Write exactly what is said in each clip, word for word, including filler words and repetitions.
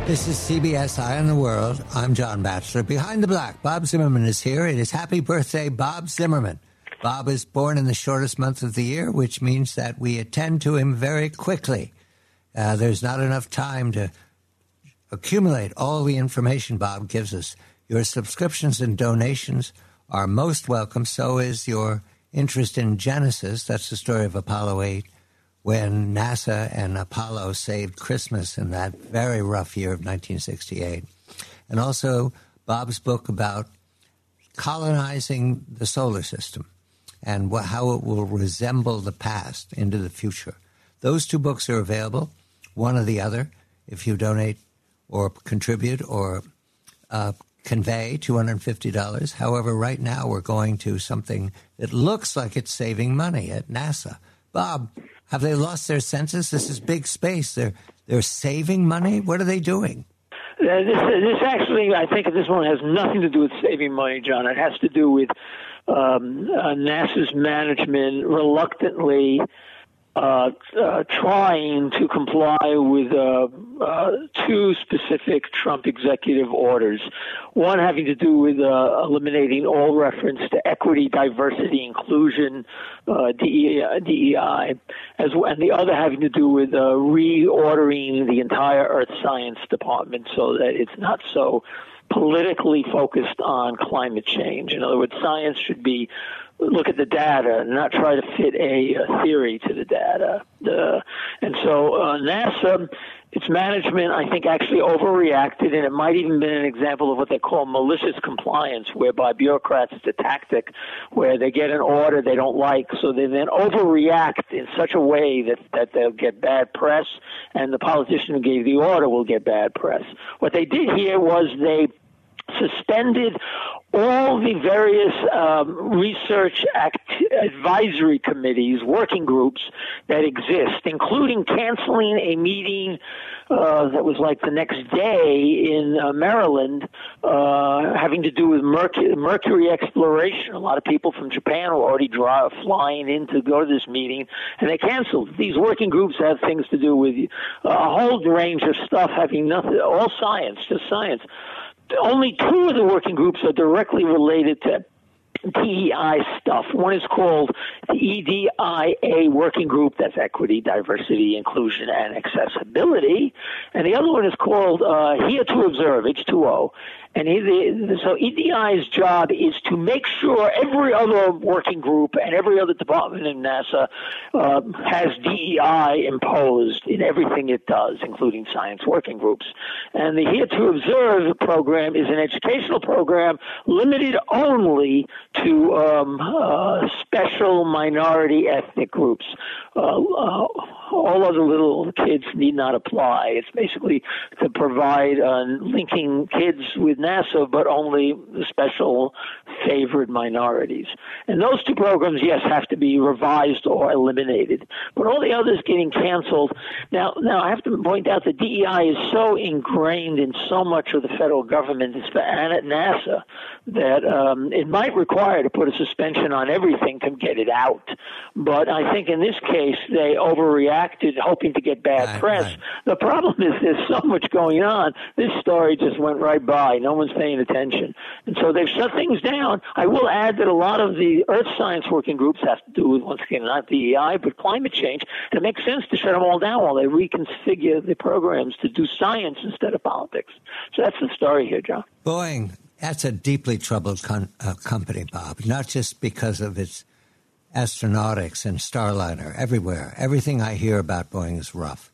This is C B S Eye on the World. I'm John Batchelor. Behind the Black, Bob Zimmerman is here. It is happy birthday, Bob Zimmerman. Bob is born in the shortest month of the year, which means that we attend to him very quickly. Uh, there's not enough time to accumulate all the information Bob gives us. Your subscriptions and donations are most welcome. So is your interest in Genesis. That's the story of Apollo eight, when NASA and Apollo saved Christmas in that very rough year of nineteen sixty-eight. And also Bob's book about colonizing the solar system and wh- how it will resemble the past into the future. Those two books are available, one or the other, if you donate or contribute or uh, convey two hundred fifty dollars. However, right now we're going to something that looks like it's saving money at NASA. Bob, have they lost their senses? This is big space. They're they're saving money. What are they doing? Uh, this, this actually, I think, at this one has nothing to do with saving money, John. It has to do with um, uh, NASA's management reluctantly uh, uh, trying to comply with uh, uh, two specific Trump executive orders. One having to do with uh, eliminating all reference to equity, diversity, inclusion, uh, D E I, as well, and the other having to do with uh, reordering the entire Earth Science Department so that it's not so politically focused on climate change. In other words, science should be look at the data and not try to fit a, a theory to the data. Uh, and so uh, NASA, its management, I think, actually overreacted, and it might even been an example of what they call malicious compliance, whereby bureaucrats, it's a tactic where they get an order they don't like, so they then overreact in such a way that, that they'll get bad press, and the politician who gave the order will get bad press. What they did here was they suspended all the various um, research act- advisory committees, working groups that exist, including canceling a meeting uh, that was like the next day in uh, Maryland, uh, having to do with Mercury, Mercury exploration. A lot of people from Japan were already dry, flying in to go to this meeting, and they canceled. These working groups have things to do with uh, a whole range of stuff having nothing, all science, just science. Only two of the working groups are directly related to D E I stuff. One is called the E D I A Working Group, that's Equity, Diversity, Inclusion, and Accessibility. And the other one is called uh, Here to Observe, H two O. And he, the, so E D I's job is to make sure every other working group and every other department in NASA uh, has D E I imposed in everything it does, including science working groups. And the Here to Observe program is an educational program limited only to um, uh, special minority ethnic groups. Uh, uh, all other little kids need not apply. It's basically to provide uh, linking kids with NASA, but only the special favored minorities. And those two programs, yes, have to be revised or eliminated. But all the others getting canceled. Now, now I have to point out that D E I is so ingrained in so much of the federal government and at NASA that um, it might require to put a suspension on everything to get it out. But I think in this case, they overreacted, hoping to get bad right, press. Right. The problem is there's so much going on. This story just went right by. No one's paying attention. And so they've shut things down. I will add that a lot of the earth science working groups have to do with, once again, not D E I, but climate change. And it makes sense to shut them all down while they reconfigure the programs to do science instead of politics. So that's the story here, John. Boeing, that's a deeply troubled con- uh, company, Bob, not just because of its astronautics and Starliner everywhere. Everything I hear about Boeing is rough.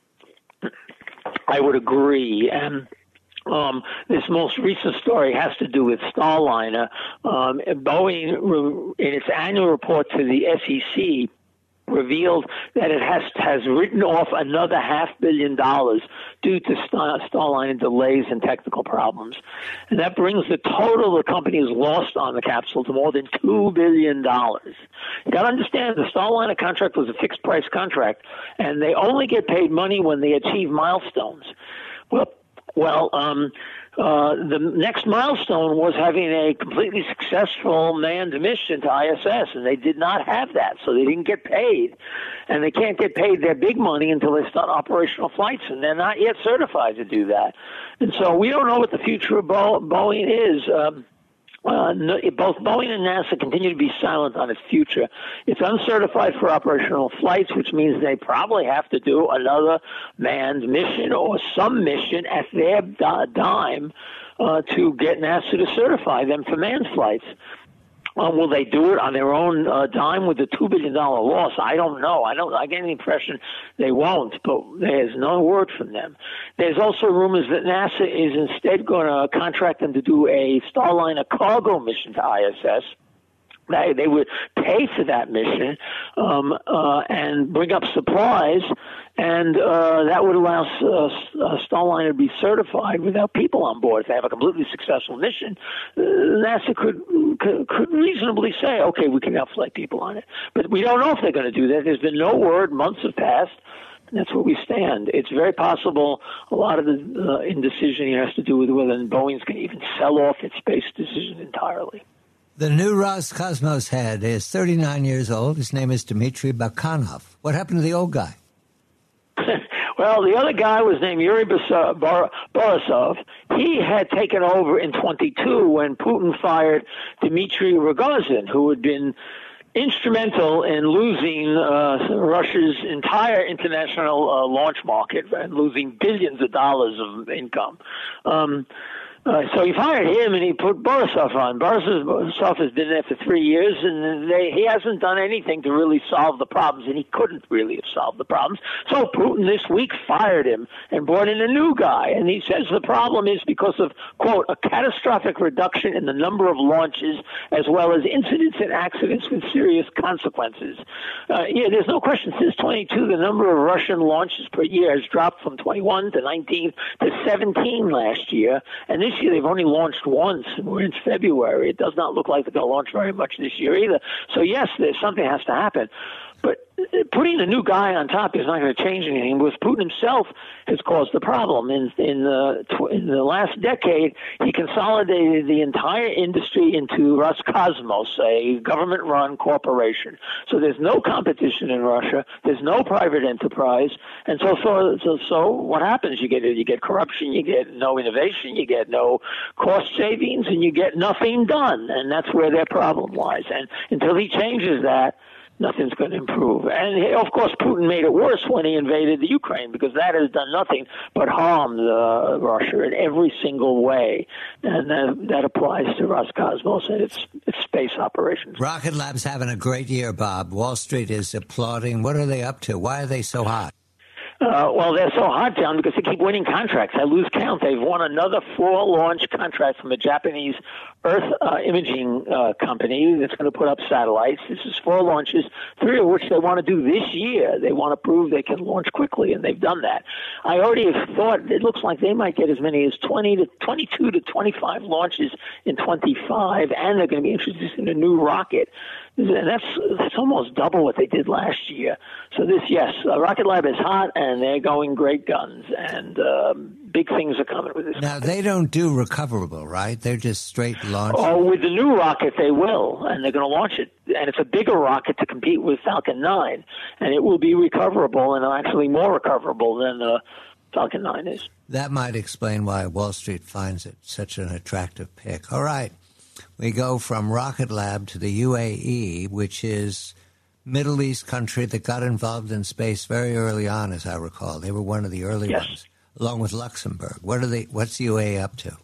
I would agree. And um, this most recent story has to do with Starliner. Um, Boeing, in its annual report to the S E C, revealed that it has has written off another half billion dollars due to Star, Starliner delays and technical problems. And that brings the total the company has lost on the capsule to more than two billion dollars. You got to understand, the Starliner contract was a fixed-price contract, and they only get paid money when they achieve milestones. Well, well, um, Uh, the next milestone was having a completely successful manned mission to I S S, and they did not have that, so they didn't get paid. And they can't get paid their big money until they start operational flights, and they're not yet certified to do that. And so we don't know what the future of Bo- Boeing is. Um, Uh, no, both Boeing and NASA continue to be silent on its future. It's uncertified for operational flights, which means they probably have to do another manned mission or some mission at their dime uh, to get NASA to certify them for manned flights. Um, will they do it on their own uh, dime with a two billion dollars loss? I don't know. I don't. I get the impression they won't, but there's no word from them. There's also rumors that NASA is instead going to contract them to do a Starliner cargo mission to I S S. They, they would pay for that mission um, uh, and bring up supplies, and uh, that would allow uh, Starliner to be certified without people on board. If they have a completely successful mission, uh, NASA could, could could reasonably say, okay, we can now flight people on it. But we don't know if they're going to do that. There's been no word. Months have passed. That's where we stand. It's very possible a lot of the uh, indecision here has to do with whether Boeing's going to even sell off its space decision entirely. The new Roscosmos head is thirty-nine years old. His name is Dmitry Bakhanov. What happened to the old guy? Well, the other guy was named Yuri Borisov. He had taken over in twenty-two when Putin fired Dmitry Rogozin, who had been instrumental in losing uh, Russia's entire international uh, launch market and losing billions of dollars of income. Um, Uh, so he fired him and he put Borisov on. Borisov has been there for three years, and they, he hasn't done anything to really solve the problems, and he couldn't really have solved the problems. So Putin this week fired him and brought in a new guy, and he says the problem is because of, quote, a catastrophic reduction in the number of launches as well as incidents and accidents with serious consequences. Uh, yeah, there's no question. Since twenty-two, the number of Russian launches per year has dropped from twenty-one to nineteen to seventeen last year, and this year they've only launched once, and we're in February. It does not look like they're going to launch very much this year either. So, yes, there's something has to happen. But putting a new guy on top is not going to change anything, because Putin himself has caused the problem. In, in, the, in the last decade, he consolidated the entire industry into Roscosmos, a government-run corporation. So there's no competition in Russia. There's no private enterprise. And so, so, so, so what happens? You get, you get corruption, you get no innovation, you get no cost savings, and you get nothing done. And that's where their problem lies. And until he changes that, nothing's going to improve. And, of course, Putin made it worse when he invaded the Ukraine, because that has done nothing but harm uh, Russia in every single way. And that, that applies to Roscosmos and its, its space operations. Rocket Lab's having a great year, Bob. Wall Street is applauding. What are they up to? Why are they so hot? Uh, well, they're so hot, John, because they keep winning contracts. I lose count. They've won another four launch contracts from a Japanese Earth uh, imaging uh, company that's going to put up satellites. This is four launches, three of which they want to do this year. They want to prove they can launch quickly, and they've done that. I already have thought it looks like they might get as many as twenty to twenty-two to twenty-five launches in twenty-five, and they're going to be introducing a new rocket. And that's that's almost double what they did last year. So this, yes, uh, Rocket Lab is hot, and they're going great guns, and um, big things are coming with this. Now, company. They don't do recoverable, right? They're just straight launch. Oh, with the new rocket, they will, and they're going to launch it. And it's a bigger rocket to compete with Falcon nine, and it will be recoverable, and actually more recoverable than the Falcon nine is. That might explain why Wall Street finds it such an attractive pick. All right. We go from Rocket Lab to the U A E, which is Middle East country that got involved in space very early on, as I recall. They were one of the early yes. ones, along with Luxembourg. What are they? What's the U A E up to?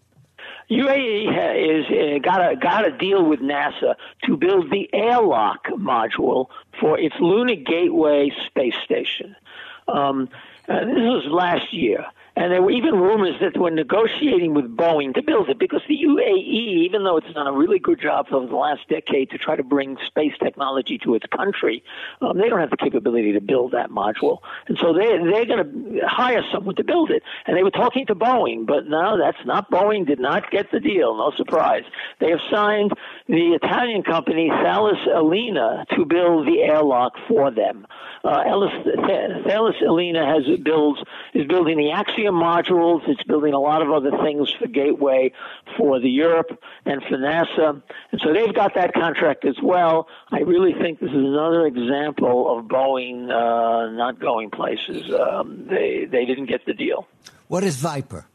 U A E is uh, got a got a deal with NASA to build the airlock module for its Lunar Gateway space station. Um, uh, this was last year. And there were even rumors that they were negotiating with Boeing to build it, because the U A E, even though it's done a really good job over the last decade to try to bring space technology to its country, um, they don't have the capability to build that module. And so they, they're going to hire someone to build it. And they were talking to Boeing, but no, that's not Boeing, did not get the deal. No surprise. They have signed the Italian company Thales Alenia to build the airlock for them. Uh, Thales Alenia has builds, is building the Axiom nuclear modules. It's building a lot of other things for Gateway, for the Europe, and for NASA. And so they've got that contract as well. I really think this is another example of Boeing uh, not going places. Um, they they didn't get the deal. What is Viper?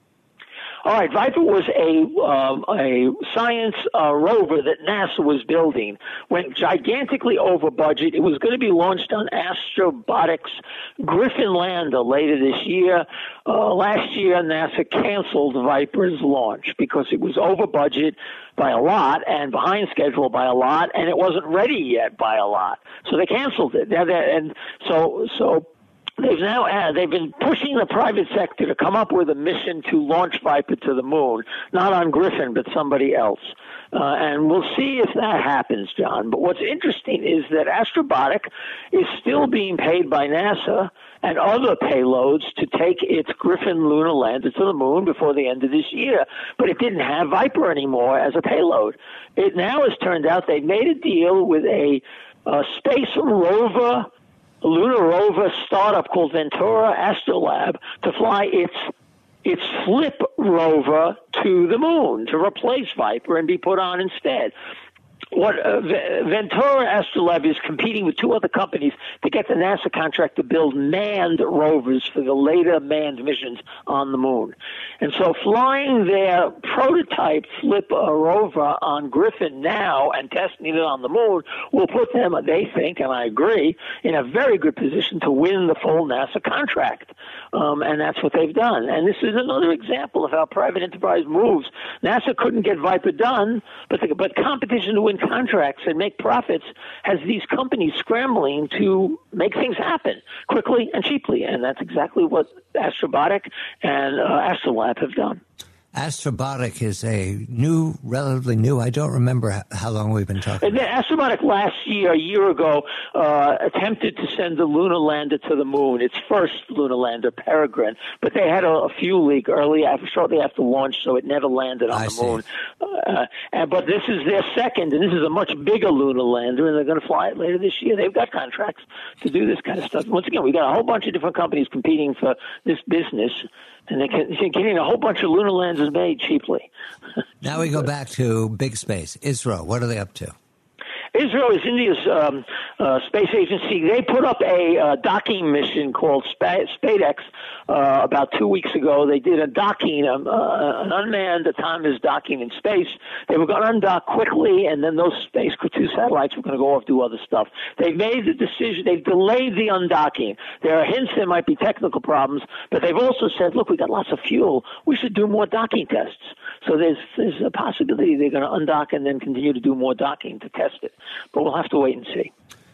All right, Viper was a um, a science uh, rover that NASA was building. Went gigantically over budget. It was going to be launched on Astrobotics Griffin lander later this year. Uh, last year, NASA canceled Viper's launch because it was over budget by a lot and behind schedule by a lot, and it wasn't ready yet by a lot. So they canceled it. And so so. They've now uh, they've been pushing the private sector to come up with a mission to launch Viper to the moon, not on Griffin, but somebody else. Uh, and we'll see if that happens, John. But what's interesting is that Astrobotic is still being paid by NASA and other payloads to take its Griffin lunar lander to the moon before the end of this year. But it didn't have Viper anymore as a payload. It now has turned out they made a deal with a, a space rover a lunar rover startup called Ventura Astrolab to fly its its Flip rover to the moon to replace Viper and be put on instead. What uh, v- Ventura Astrolab is competing with two other companies to get the NASA contract to build manned rovers for the later manned missions on the moon. And so flying their prototype Flip uh, rover on Griffin now and testing it on the moon will put them, they think, and I agree, in a very good position to win the full NASA contract. Um, and that's what they've done. And this is another example of how private enterprise moves. NASA couldn't get Viper done, but the, but competition to win contracts and make profits has these companies scrambling to make things happen quickly and cheaply. And that's exactly what Astrobotic and uh, Astrolab have done. Astrobotic is a new, relatively new. I don't remember how long we've been talking. And Astrobotic last year, a year ago, uh, attempted to send the lunar lander to the moon, its first lunar lander, Peregrine, but they had a, a fuel leak early, after, shortly after launch, so it never landed on I the see. moon. Uh, and, but this is their second, and this is a much bigger lunar lander, and they're going to fly it later this year. They've got contracts to do this kind of stuff. Once again, we got a whole bunch of different companies competing for this business. And they can, they're getting a whole bunch of lunar landers made cheaply. Now we go back to big space. Israel, what are they up to? Israel is India's um, uh, space agency. They put up a uh, docking mission called Sp- SpaceX uh, about two weeks ago. They did a docking, um, uh, an unmanned autonomous docking in space. They were going to undock quickly, and then those Space Crew two satellites were going to go off do other stuff. They've made the decision. They've delayed the undocking. There are hints there might be technical problems, but they've also said, look, we've got lots of fuel. We should do more docking tests. So there's, there's a possibility they're going to undock and then continue to do more docking to test it. But we'll have to wait and see.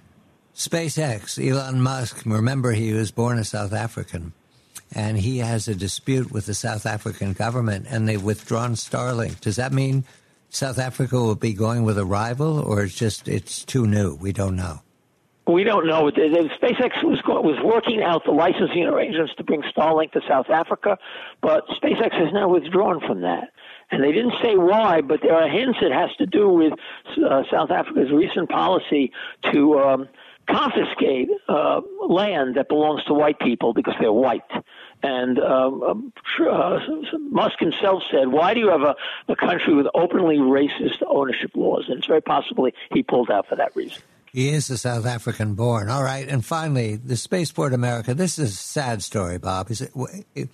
SpaceX, Elon Musk, remember he was born a South African, and he has a dispute with the South African government, and they've withdrawn Starlink. Does that mean South Africa will be going with a rival, or it's just it's too new? We don't know. We don't know. The, the SpaceX was was working out the licensing arrangements to bring Starlink to South Africa, but SpaceX has now withdrawn from that. And they didn't say why, but there are hints it has to do with uh, South Africa's recent policy to um, confiscate uh, land that belongs to white people because they're white. And um, uh, Musk himself said, why do you have a, a country with openly racist ownership laws? And it's very possible he pulled out for that reason. He is a South African born. All right. And finally, the Spaceport America. This is a sad story, Bob. Is it?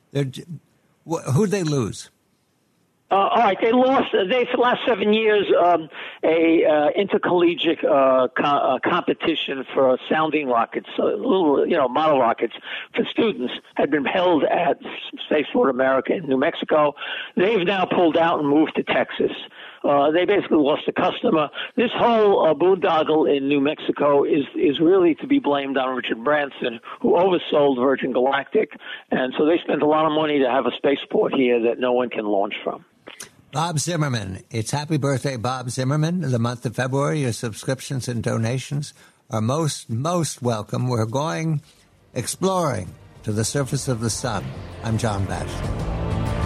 Who'd they lose? Uh, all right, they lost. They for the last seven years, um, a uh, intercollegiate uh, co- uh, competition for sounding rockets, uh, little you know model rockets for students, had been held at Spaceport America in New Mexico. They've now pulled out and moved to Texas. Uh, they basically lost a customer. This whole uh, boondoggle in New Mexico is is really to be blamed on Richard Branson, who oversold Virgin Galactic, and so they spent a lot of money to have a spaceport here that no one can launch from. Bob Zimmerman. It's happy birthday, Bob Zimmerman. The month of February, your subscriptions and donations are most, most welcome. We're going exploring to the surface of the sun. I'm John Batchelor.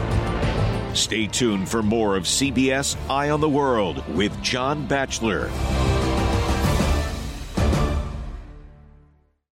Stay tuned for more of C B S Eye on the World with John Batchelor.